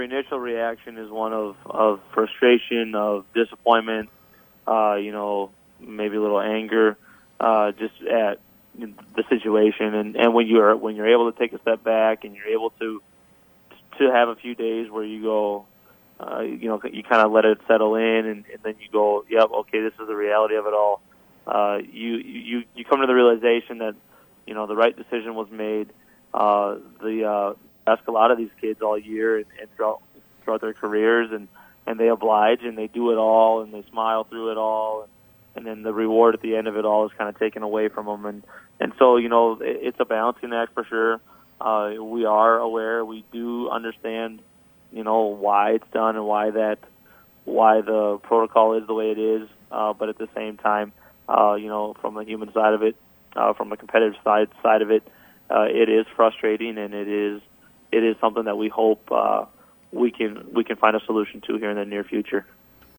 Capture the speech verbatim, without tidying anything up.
your initial reaction is one of, of frustration, of disappointment, uh, you know, maybe a little anger, uh, just at the situation. And, and when you're when you're able to take a step back and you're able to to have a few days where you go, uh, you know, you kind of let it settle in, and, and then you go, yep, okay, this is the reality of it all. Uh, you you you come to the realization that, you know, the right decision was made. Uh, the uh, ask a lot of these kids all year and, and throughout throughout their careers, and, and they oblige and they do it all and they smile through it all, and, and then the reward at the end of it all is kind of taken away from them. And and so, you know, it, it's a balancing act for sure. Uh, we are aware, we do understand, you know, why it's done and why that why the protocol is the way it is. Uh, but at the same time, uh, you know, from the human side of it, uh, from the competitive side side of it, uh, it is frustrating, and it is it is something that we hope uh, we can we can find a solution to here in the near future.